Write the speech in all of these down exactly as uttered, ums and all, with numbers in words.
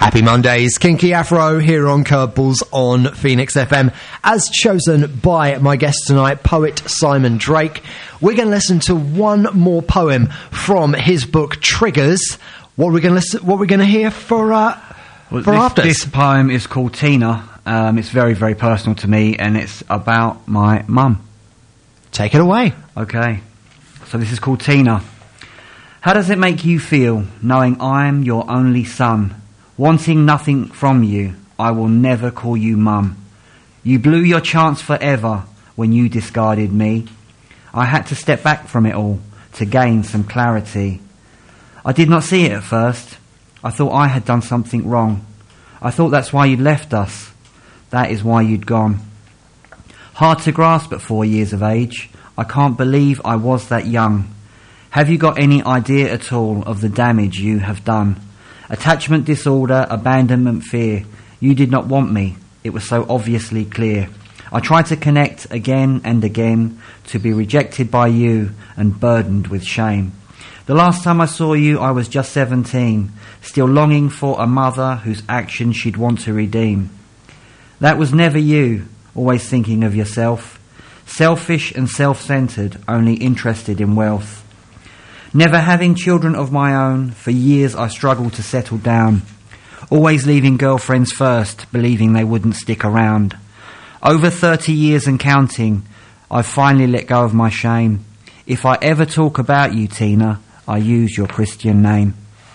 Happy Mondays, Kinky Afro here on Curveballs on Phoenix F M, as chosen by my guest tonight, poet Simon Drake. We're going to listen to one more poem from his book Triggers. What are we going to listen? What are we going to hear for uh, well, for this, after? This poem is called Tina. Um, it's very, very personal to me, and it's about my mum. Take it away. Okay. So this is called Tina. How does it make you feel knowing I'm your only son? Wanting nothing from you, I will never call you mum. You blew your chance forever when you discarded me. I had to step back from it all to gain some clarity. I did not see it at first. I thought I had done something wrong. I thought that's why you'd left us. That is why you'd gone. Hard to grasp at four years of age. I can't believe I was that young. Have you got any idea at all of the damage you have done? Attachment disorder, abandonment, fear. You did not want me. It was so obviously clear. I tried to connect again and again, to be rejected by you and burdened with shame. The last time I saw you, I was just seventeen, still longing for a mother whose actions she'd want to redeem. That was never you, always thinking of yourself. Selfish and self-centred, only interested in wealth. Never having children of my own, for years I struggled to settle down. Always leaving girlfriends first, believing they wouldn't stick around. Over thirty years and counting, I've finally let go of my shame. If I ever talk about you, Tina, I use your Christian name.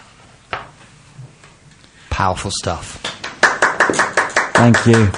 Powerful stuff. Thank you.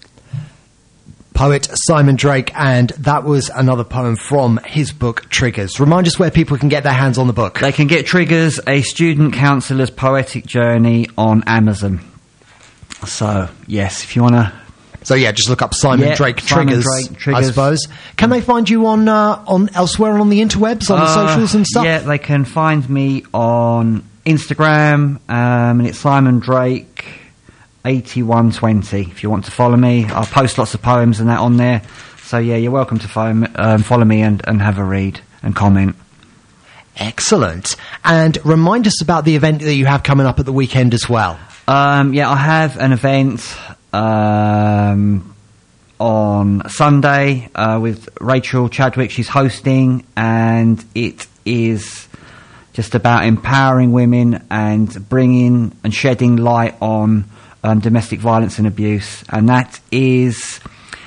Poet Simon Drake, and that was another poem from his book Triggers. Remind us where people can get their hands on the book. They can get Triggers, a student counsellor's poetic journey, on Amazon. So, yes, if you want to... So, yeah, just look up Simon yeah, Drake Simon Triggers, Drake, Triggers, I suppose. Can they find you on uh, on elsewhere on the interwebs, on uh, the socials and stuff? Yeah, they can find me on Instagram, um, and it's Simon Drake eighty-one twenty. If you want to follow me, I'll post lots of poems and that on there. So yeah, you're welcome to follow me, um, follow me and, and have a read and comment. Excellent. And remind us about the event that you have coming up at the weekend as well. Um, yeah, I have an event um, on Sunday uh, with Rachel Chadwick. She's hosting, and it is just about empowering women and bringing and shedding light on Um, domestic violence and abuse, and that is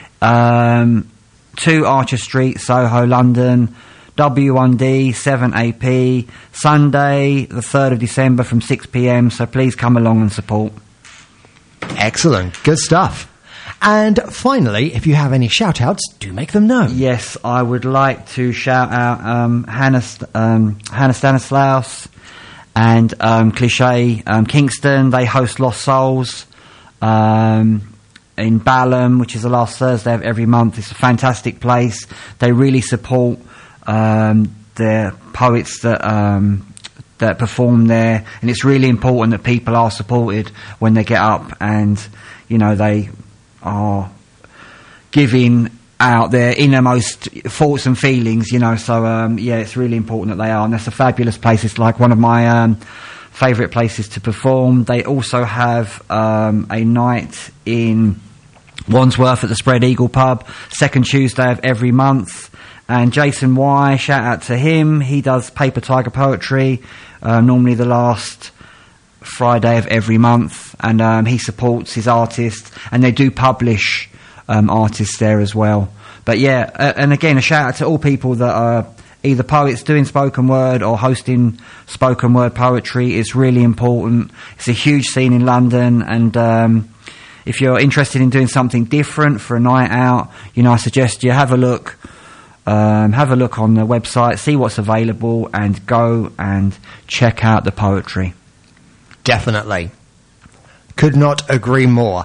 um, two Archer Street, Soho, London, W one D seven A P, Sunday the third of December from six p m, so please come along and support. Excellent, good stuff. And finally, if you have any shout-outs, do make them known. Yes, I would like to shout out um, Hannah, St- um, Hannah Stanislaus and um, Cliche um, Kingston. They host Lost Souls um, in Balham, which is the last Thursday of every month. It's a fantastic place. They really support um, their poets that um, that perform there, and it's really important that people are supported when they get up, and you know, they are giving out their innermost thoughts and feelings, you know, so um, yeah, it's really important that they are, and that's a fabulous place. It's like one of my um, favourite places to perform. They also have um, a night in Wandsworth at the Spread Eagle pub, second Tuesday of every month, and Jason Y, shout out to him, he does Paper Tiger Poetry, uh, normally the last Friday of every month, and um, he supports his artists, and they do publish Um, artists there as well. But yeah, uh, and again, a shout out to all people that are either poets doing spoken word or hosting spoken word poetry. It's really important. It's a huge scene in London, and um, if you're interested in doing something different for a night out, you know, I suggest you have a look um, have a look on the website, see what's available, and go and check out the poetry. Definitely. Could not agree more.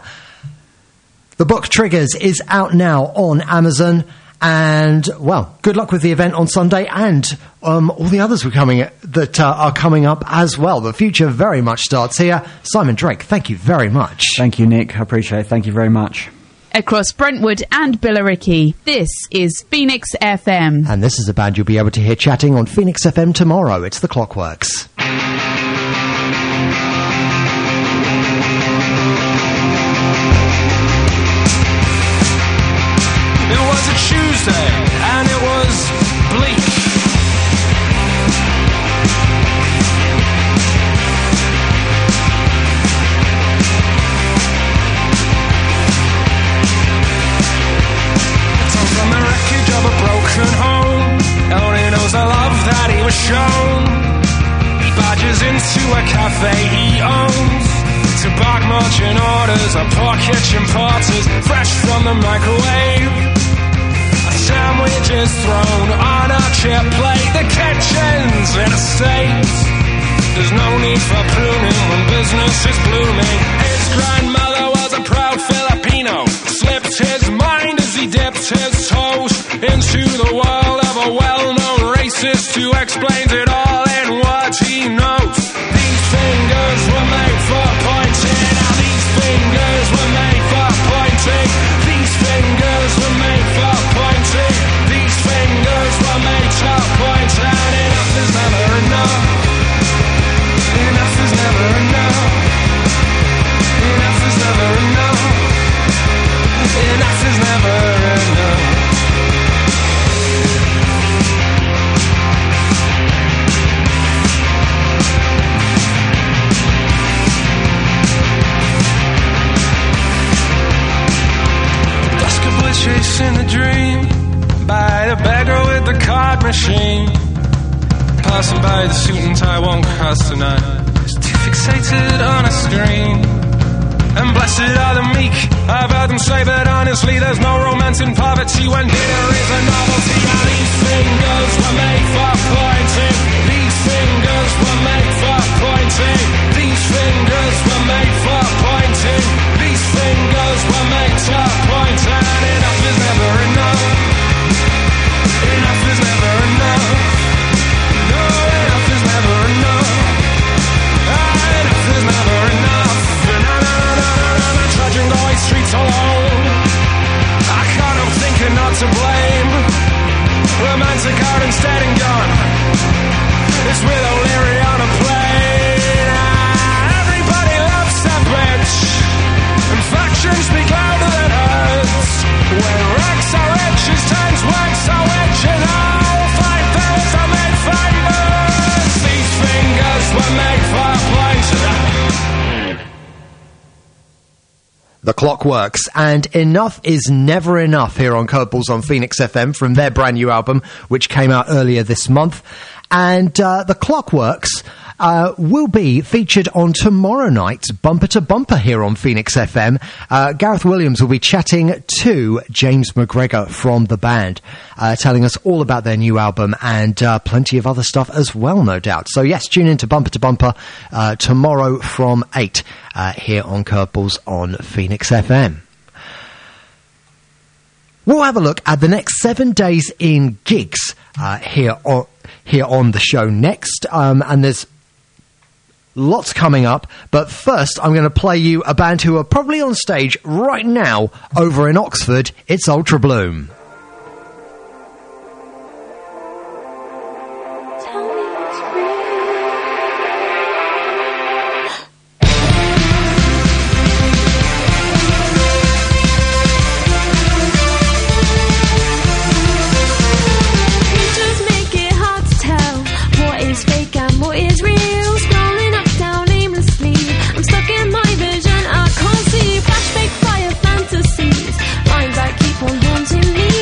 The book Triggers is out now on Amazon, and, well, good luck with the event on Sunday, and um, all the others were coming that uh, are coming up as well. The future very much starts here. Simon Drake, thank you very much. Thank you, Nick. I appreciate it. Thank you very much. Across Brentwood and Billericay, this is Phoenix F M. And this is a band you'll be able to hear chatting on Phoenix F M tomorrow. It's The Clockworks. Tuesday, and it was bleak. From the wreckage of a broken home, only knows the love that he was shown. He barges into a cafe he owns to bark marching orders of poor kitchen porters, fresh from the microwave. A sandwich is thrown on a chip plate. The kitchen's in a state. There's no need for pruning when business is blooming. His grandmother was a proud Filipino, slipped his mind as he dipped his toes into the world of a well-known racist who explains it all in words he knows. These fingers were made for pointing. Now these fingers were made for pointing. These fingers were made for pointing. These fingers were made to point. And enough is never enough. Enough is never enough. Enough is never enough. Enough is never enough. Chasing a dream by the beggar with the card machine, passing by the suit and tie won't cross tonight. He's too fixated on a screen. And blessed are the meek, I've heard them say, but honestly there's no romance in poverty when dinner is a novelty. Now these fingers were made for pointing. These fingers were made for pointing. These fingers were made for pointing. These fingers were made to point. And enough is never enough. Enough is never enough. No, enough is never enough. Enough is never enough. Trudging Galway streets alone, I can't help thinking not to blame the man's a card instead and gone. It's with O'Leary on a plane. Everybody loves that bitch, and factions speak louder than hers. When Rex are rich, his times work so rich, and all five fellas are made fighters. These fingers were made for pointing. The Clockworks, and Enough is Never Enough here on Curveballs on Phoenix F M from their brand new album, which came out earlier this month. And uh, The Clockworks uh, will be featured on tomorrow night's Bumper to Bumper here on Phoenix F M. Uh, Gareth Williams will be chatting to James McGregor from the band, uh, telling us all about their new album and uh, plenty of other stuff as well, no doubt. So yes, tune in to Bumper to Bumper uh, tomorrow from eight uh, here on Curveballs on Phoenix F M. We'll have a look at the next seven days in gigs uh, here on here on the show next, um, and there's lots coming up, but first I'm going to play you a band who are probably on stage right now over in Oxford. It's Ultra Bloom. Fire fantasies, lines that keep on haunting me.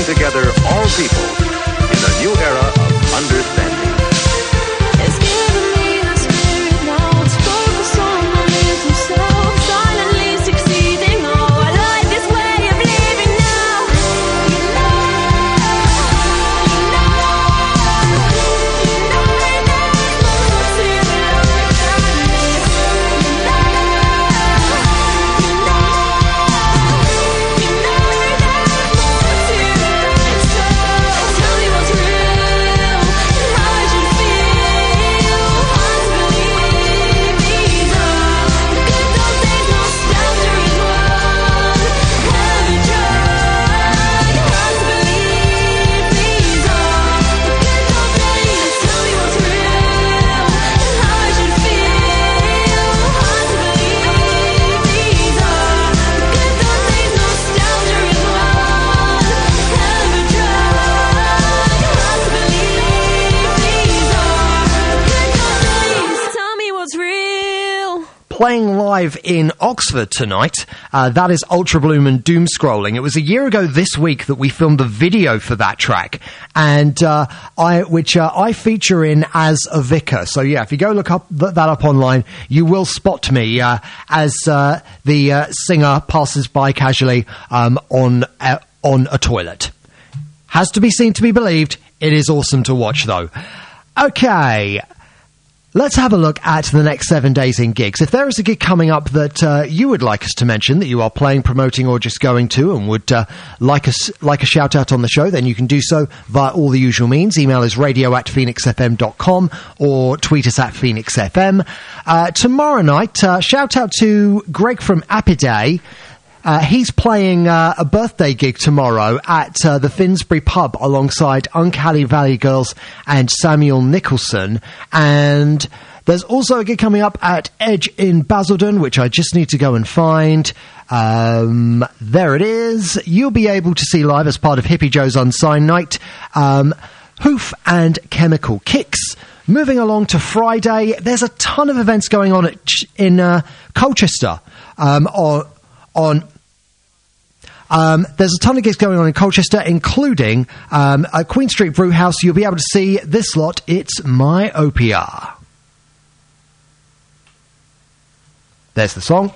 bring together all people in a new era of understanding. It's given me the spirit now. It's focused on my little self, silently succeeding. Oh, I like this way of living now. You know, you know, you know there's more to life than this. You know, you know, you know there's more to life. So tell me what's real, how I should feel. Hard to believe these are the good old days. Nostalgia is one heavy drug. Hard to believe these are the good old days. Tell me what's real, how I should feel. Hard to believe these are the good old days. Nostalgia is one heavy drug. Hard to believe these are the good old days. Tell me what's real. Playing live in Oxford tonight. Uh, that is Ultra Bloom and Doom Scrolling. It was a year ago this week that we filmed the video for that track, and uh, I, which uh, I feature in as a vicar. So yeah, if you go look up th- that up online, you will spot me uh, as uh, the uh, singer passes by casually um, on uh, on a toilet. Has to be seen to be believed. It is awesome to watch, though. Okay. Let's have a look at the next seven days in gigs. If there is a gig coming up that uh, you would like us to mention, that you are playing, promoting, or just going to, and would uh, like us like a shout out on the show, then you can do so via all the usual means. Email is radio at phoenix f m dot com or tweet us at phoenix f m. Uh, tomorrow night, uh, shout out to Greg from Apiday. Uh, he's playing uh, a birthday gig tomorrow at uh, the Finsbury Pub alongside Uncanny Valley Girls and Samuel Nicholson. And there's also a gig coming up at Edge in Basildon, which I just need to go and find. Um, there it is. You'll be able to see live as part of Hippie Joe's Unsigned Night. Um, Hoof and Chemical Kicks. Moving along to Friday, there's a ton of events going on at Ch- in uh, Colchester um, on... on Um, there's a ton of gigs going on in Colchester, including um, at Queen Street Brewhouse. You'll be able to see this lot. It's My O P R. There's the song.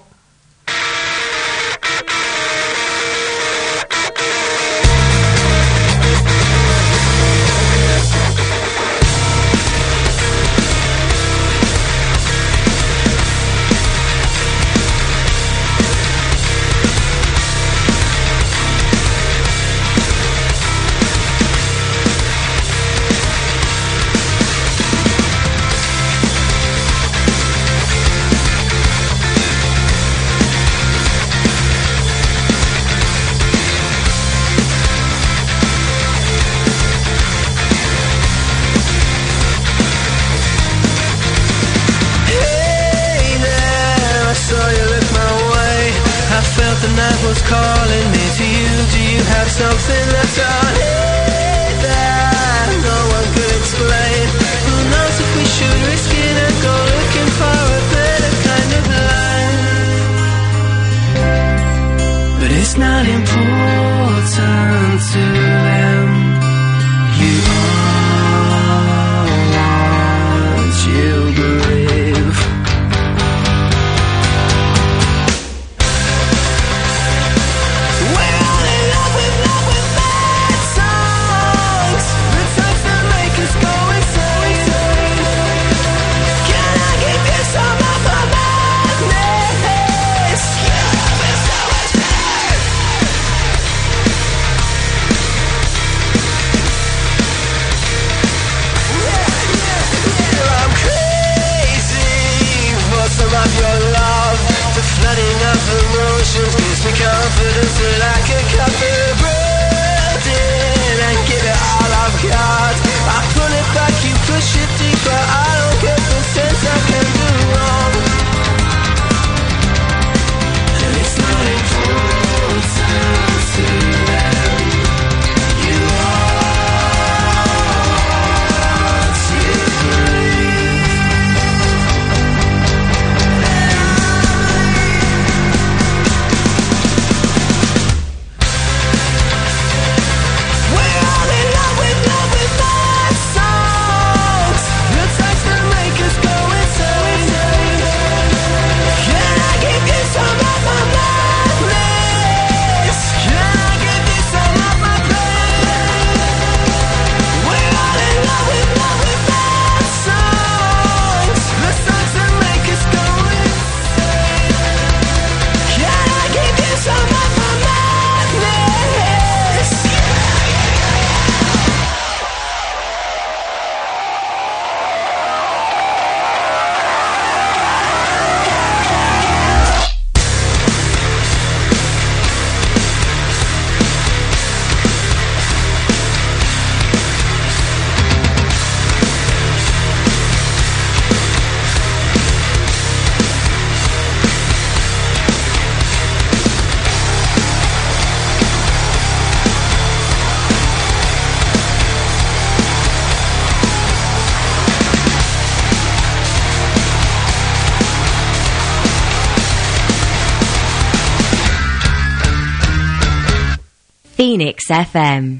Phoenix F M.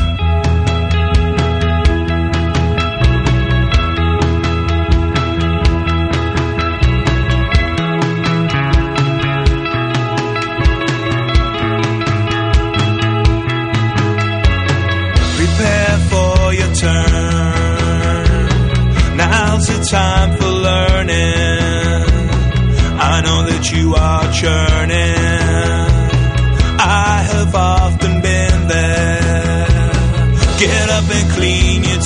Prepare for your turn. Now's the time for learning. I know that you are churning. I have often been there. Get up and clean your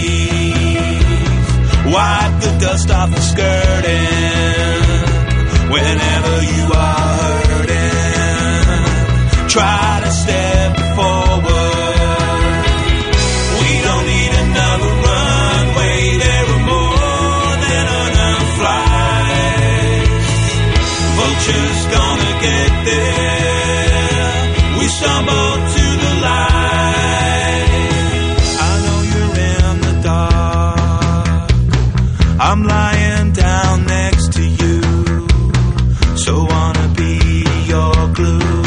teeth. Wipe the dust off the skirting. Whenever you are hurting, try to step forward. We don't need another runway. There are more than enough flights. Vulture's gonna get there. We stumble to the light. I know you're in the dark. I'm lying down next to you, so wanna be your glue.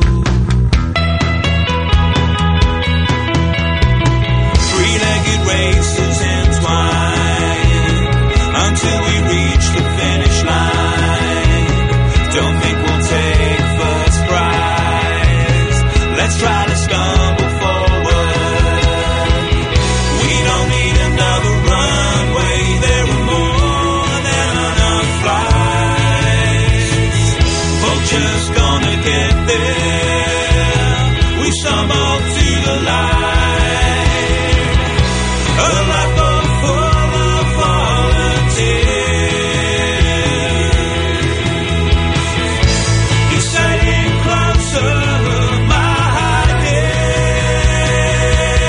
Three-legged races entwine until we reach the finish line. Don't think we'll take first prize. Let's try to stumble forward. We don't need another runway. There are more than enough flights. Vulture's gonna get there. We stumble to the light. A lifeboat full of volunteers. You're sailing closer, my dear.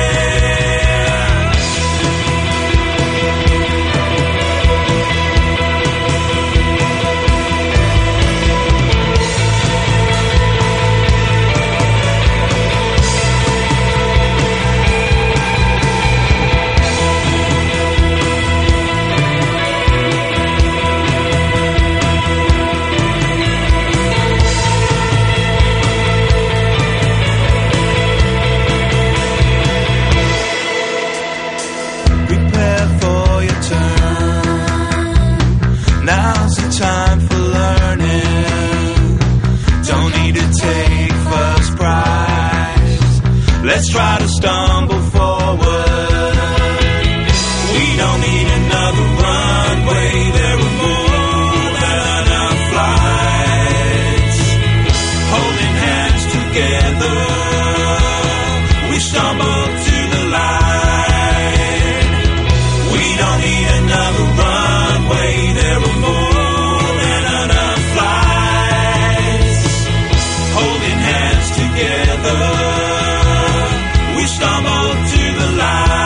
Prepare for your turn. Now's the time for learning. Don't need to take first prize. Let's try to stumble forward. We don't need another runway. There are more than enough flights. Holding hands together, we stumble to the light. We don't need another runway. There are more than enough flights. Holding hands together, we stumble to the light.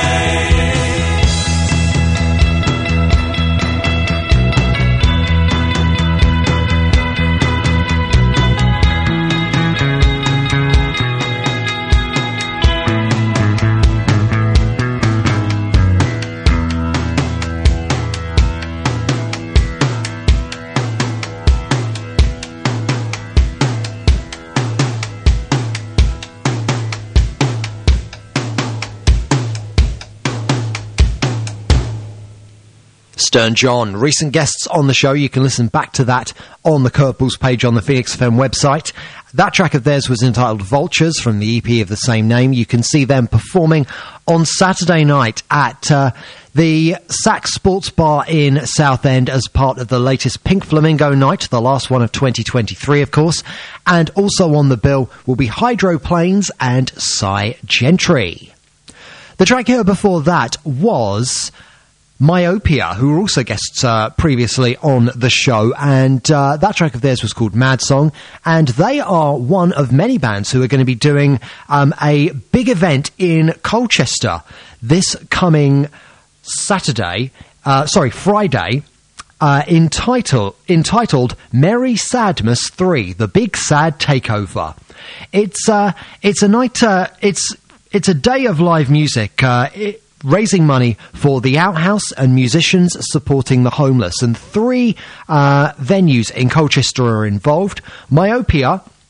Stern John, recent guests on the show. You can listen back to that on the Curveballs page on the Phoenix F M website. That track of theirs was entitled Vultures from the E P of the same name. You can see them performing on Saturday night at uh, the Sax Sports Bar in Southend as part of the latest Pink Flamingo night, the last one of twenty twenty-three, of course. And also on the bill will be Hydroplanes and Cy Gentry. The track here before that was Myopia, who were also guests uh, previously on the show, and uh, that track of theirs was called Mad Song, and they are one of many bands who are going to be doing um, a big event in Colchester this coming Saturday, uh, sorry, Friday, uh, entitled, entitled Merry Sadmas three, The Big Sad Takeover. It's, uh, it's a night, uh, it's, it's a day of live music, uh, it, raising money for the Outhouse and musicians supporting the homeless. And three uh, venues in Colchester are involved. Myopia,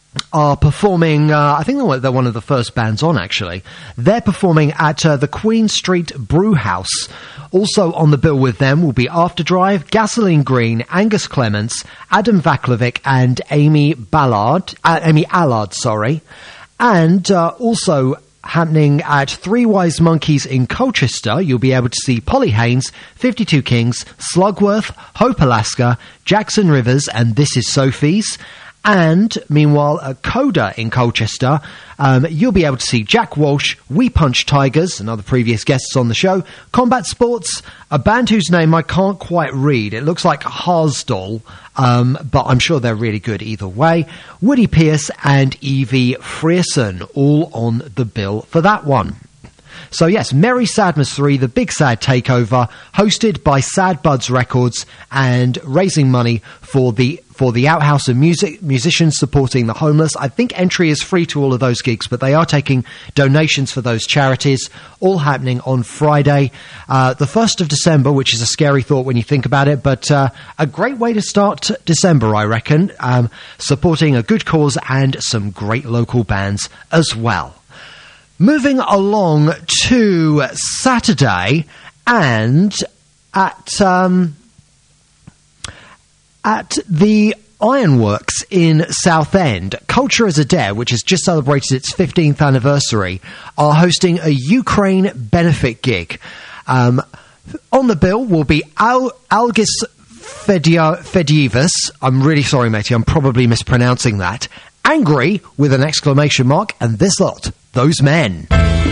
are performing, uh, I think they're one- they're one of the first bands on, actually. They're performing at uh, the Queen Street Brew House. Also on the bill with them will be Afterdrive, Gasoline Green, Angus Clements, Adam Vaklovic, and Amy Ballard, uh, Amy Allard, sorry. And uh, also happening at Three Wise Monkeys in Colchester, you'll be able to see Polly Haynes, fifty-two Kings, Slugworth, Hope Alaska, Jackson Rivers, and This Is Sophie's. And, meanwhile, at Coda in Colchester, um, you'll be able to see Jack Walsh, We Punch Tigers, and other previous guests on the show, Combat Sports, a band whose name I can't quite read. It looks like Harsdal, um, but I'm sure they're really good either way. Woody Pierce and Evie Frierson, all on the bill for that one. So yes, Merry Sadmas three, the Big Sad Takeover, hosted by Sad Buds Records and raising money for the for the Outhouse and music musicians supporting the homeless. I think entry is free to all of those gigs, but they are taking donations for those charities, all happening on Friday, uh, the first of December, which is a scary thought when you think about it, but uh, a great way to start December, I reckon, um, supporting a good cause and some great local bands as well. Moving along to Saturday, and at um, at the Ironworks in Southend, Culture as a Dare, which has just celebrated its fifteenth anniversary, are hosting a Ukraine benefit gig. Um, on the bill will be Al- Algis Fedia- Fedievas. I'm really sorry, matey, I'm probably mispronouncing that. Angry with an exclamation mark, and this lot, Those Men.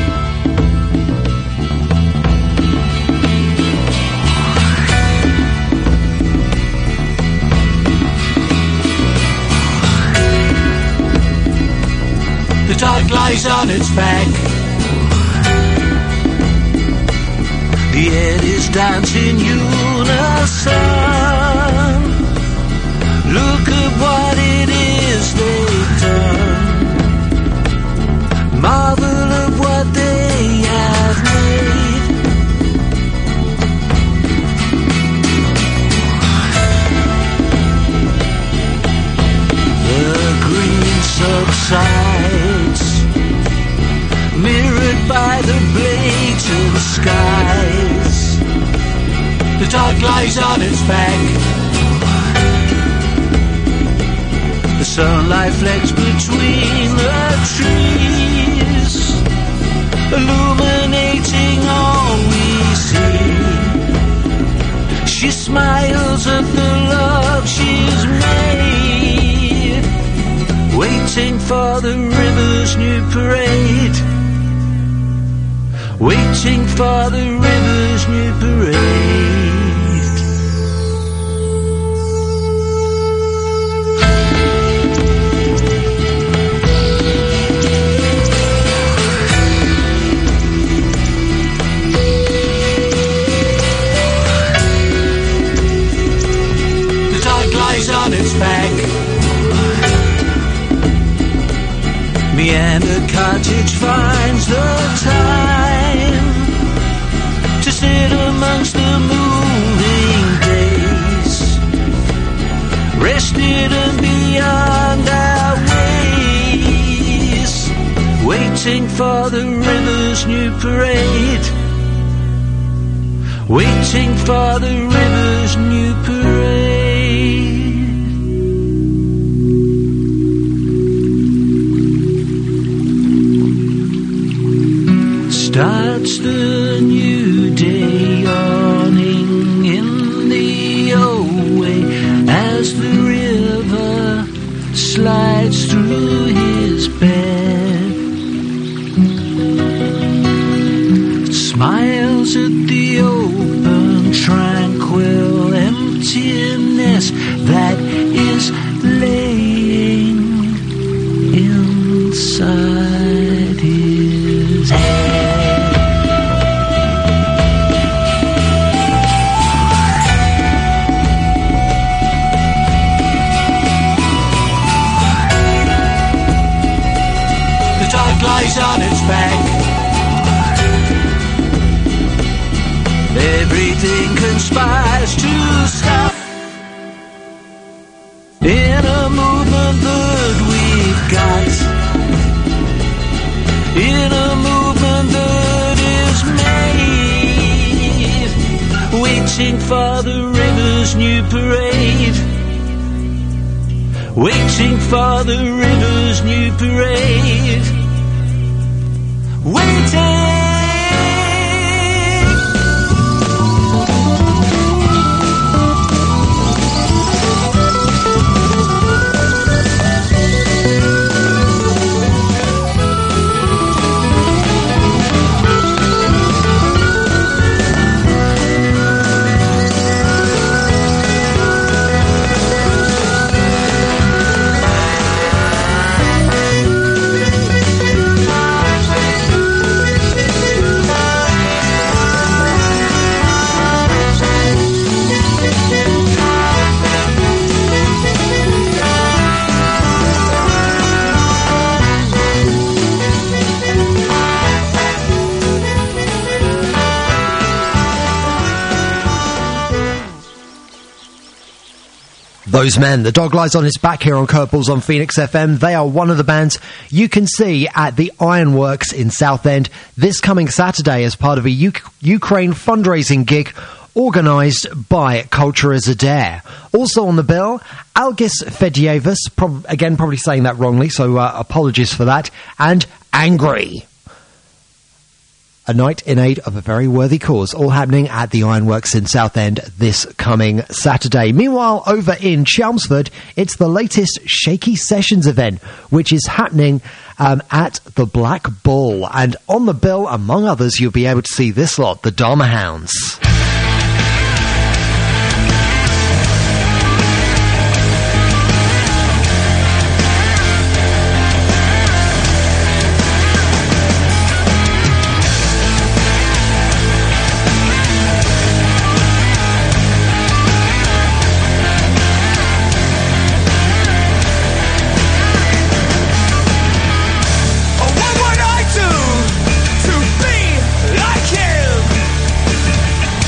The dog lies on its back. The head is dancing unison. Look at what it is they've done. Marvel of what they have made. The green subsides, mirrored by the blatant skies. The dog lies on its back. The sunlight flecks between the trees, illuminating all we see. She smiles at the love she's made, waiting for the river's new parade. Waiting for the river's new parade. On its back, Meander Cottage finds the time to sit amongst the moving days, rested and beyond our ways, waiting for the river's new parade, waiting for the river's new parade. Starts the new day yawning in the old way as the river slides through his bed. Smiles at the open, tranquil emptiness that is laying inside his head. Lies on its back. Everything conspires to stop in a movement that we've waiting for the river's new parade. Waiting for the river's new parade. Waiting. Those men, The Dog Lies on His Back here on Curveballs on Phoenix F M. They are one of the bands you can see at the Ironworks in Southend this coming Saturday as part of a U- Ukraine fundraising gig organised by Culture as a Dare. Also on the bill, Algis Fedievis, prob- again probably saying that wrongly, so uh, apologies for that, and Angry. A night in aid of a very worthy cause, all happening at the Ironworks in Southend this coming Saturday. Meanwhile, over in Chelmsford, it's the latest Shaky Sessions event, which is happening um, at the Black Bull. And on the bill, among others, you'll be able to see this lot, the Dharma Hounds. What would I do to be like him?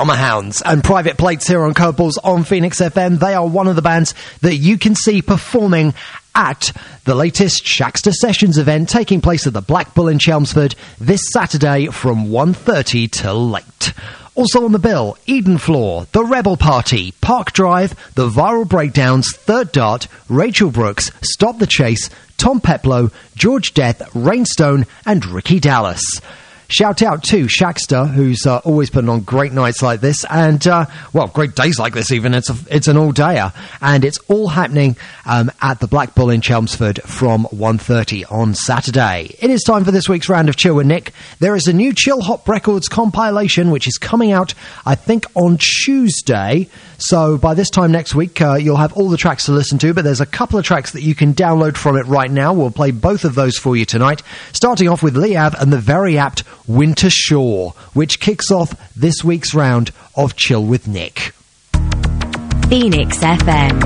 Farmer Hounds and Private Plates here on Curveballs on Phoenix F M. They are one of the bands that you can see performing at the latest Shaxter Sessions event taking place at the Black Bull in Chelmsford this Saturday from one thirty till late. Also on the bill, Eden Floor, The Rebel Party, Park Drive, The Viral Breakdowns, Third Dart, Rachel Brooks, Stop the Chase, Tom Peplow, George Death, Rainstone and Ricky Dallas. Shout out to Shaxter, who's uh, always putting on great nights like this, and, uh, well, great days like this even. It's a, it's an all-dayer, and it's all happening um, at the Black Bull in Chelmsford from one thirty on Saturday. It is time for this week's round of Chill with Nick. There is a new Chill Hop Records compilation, which is coming out, I think, on Tuesday. So by this time next week, uh, you'll have all the tracks to listen to, but there's a couple of tracks that you can download from it right now. We'll play both of those for you tonight, starting off with Liab and the very apt Winter Shore, which kicks off this week's round of Chill with Nick. Phoenix F M.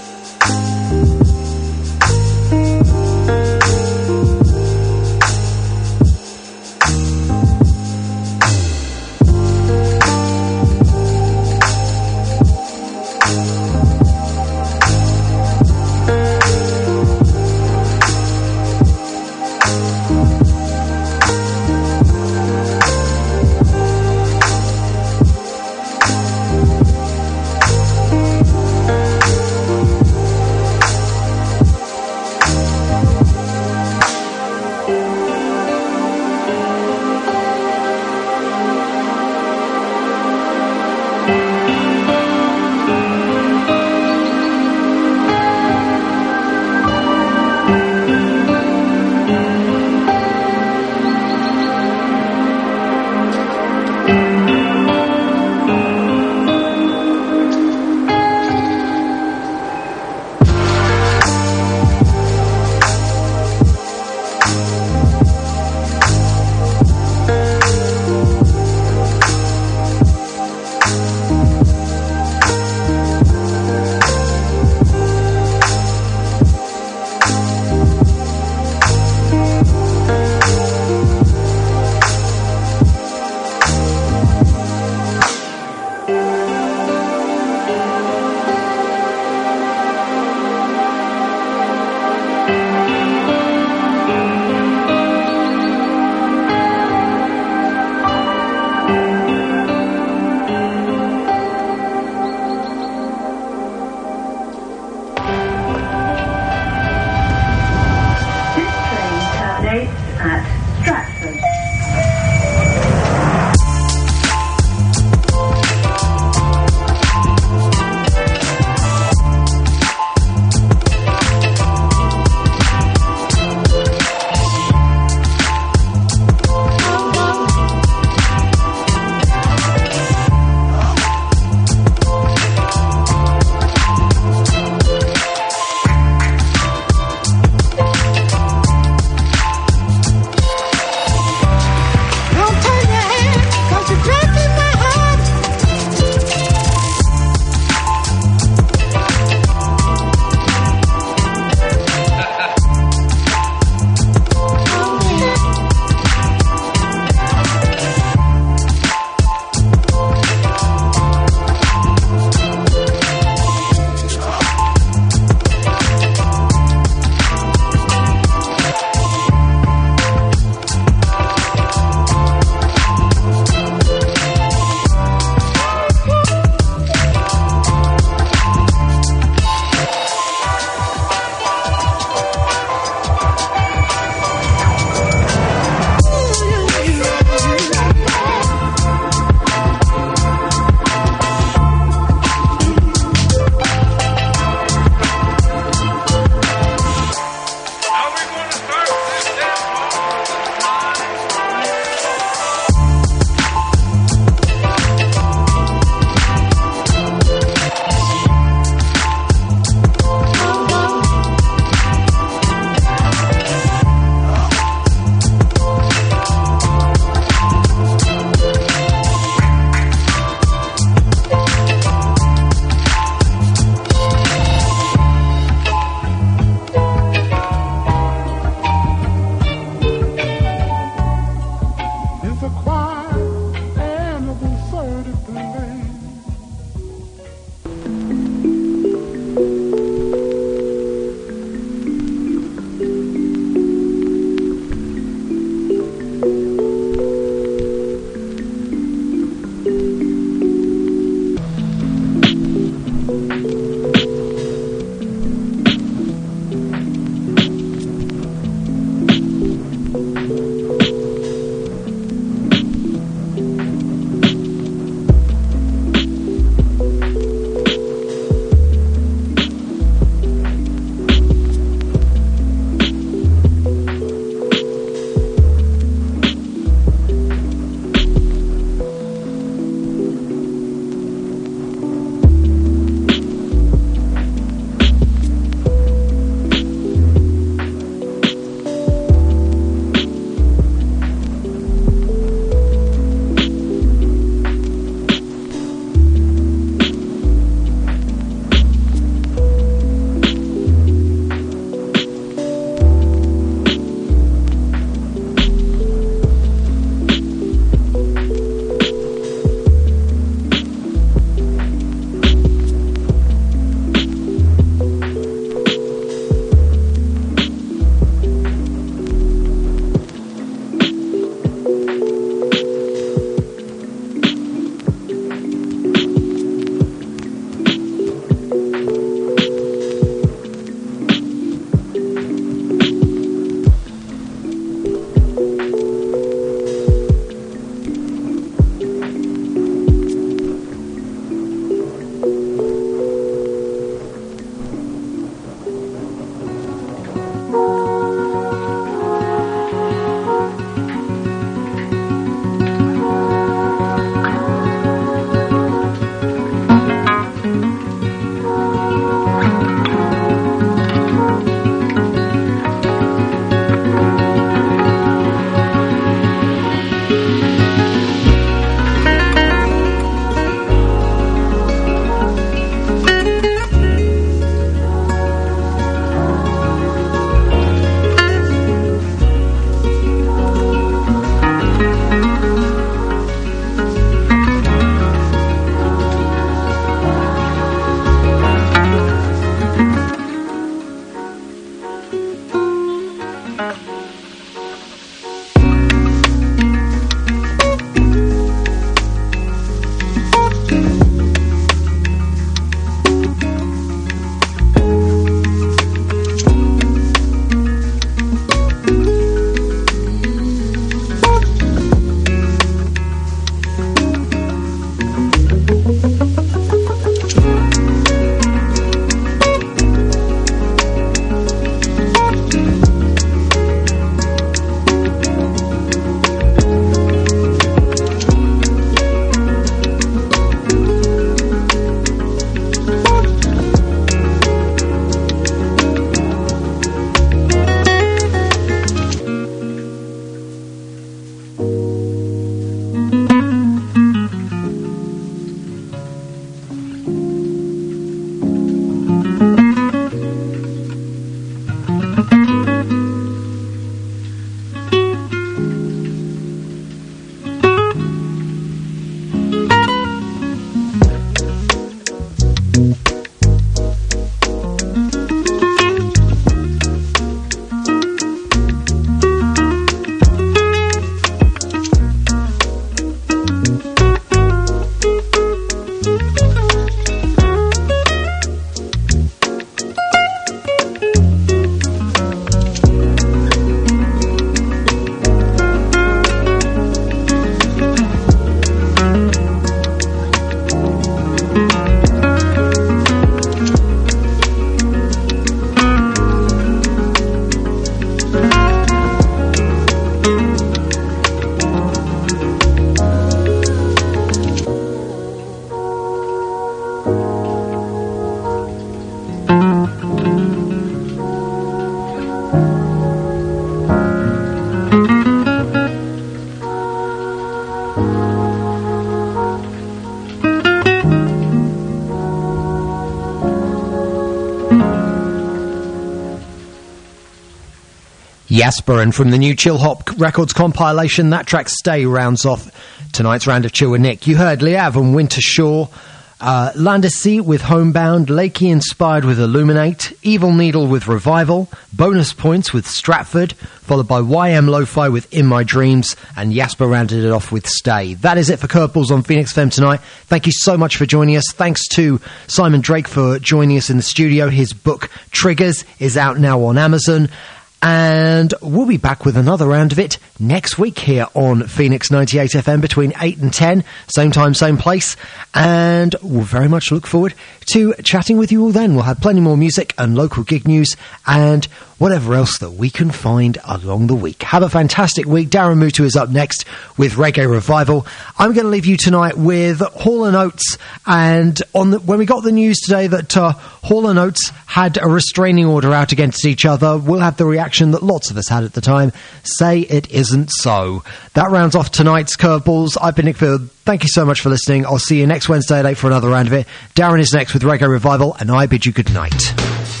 Jasper, and from the new Chill Hop Records compilation, that track Stay rounds off tonight's round of Chill with Nick. You heard Liav and Winter Shore, uh, Landesy with Homebound, Lakey Inspired with Illuminate, Evil Needle with Revival, Bonus Points with Stratford, followed by Y M Lo-Fi with In My Dreams, and Jasper rounded it off with Stay. That is it for Curveballs on Phoenix F M tonight. Thank you so much for joining us. Thanks to Simon Drake for joining us in the studio. His book Triggers is out now on Amazon. And we'll be back with another round of it next week here on Phoenix ninety-eight F M between eight and ten. Same time, same place. And we'll very much look forward to chatting with you all then. We'll have plenty more music and local gig news and whatever else that we can find along the week. Have a fantastic week. Darren Mutu is up next with Reggae Revival. I'm going to leave you tonight with Hall and Oates. And on the, when we got the news today that uh, Hall and Oates had a restraining order out against each other, we'll have the reaction that lots of us had at the time. Say it isn't so. That rounds off tonight's Curveballs. I've been Nick Field. Thank you so much for listening. I'll see you next Wednesday at eight for another round of it. Darren is next with Reggae Revival, and I bid you good night.